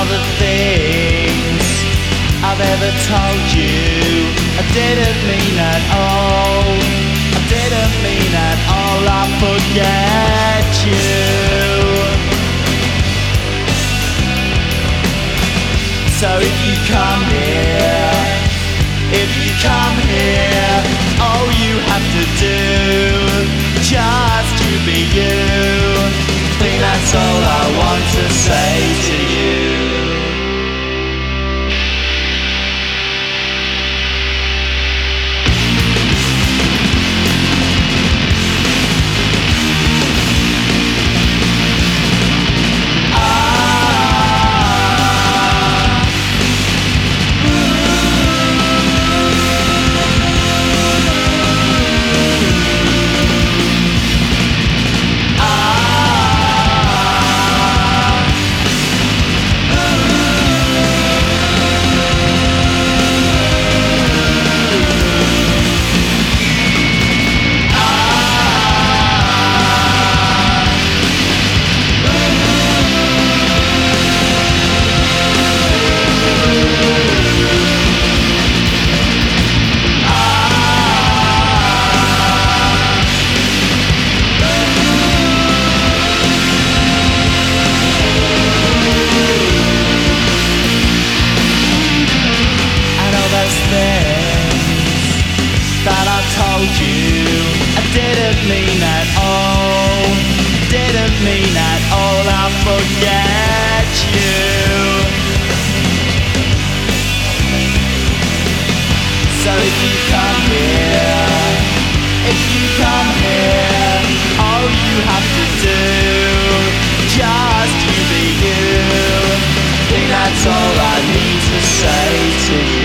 the things I've ever told you, I didn't mean at all. I didn't mean at all. I forget you. So if you come here, if you come here, all you have to do, just to be you. I think that's all I want to say to you. That I told you, I didn't mean at all. Didn't mean at all. I forget you. So if you come here, if you come here, all you have to do, just to be you. I think that's all I need to say to you.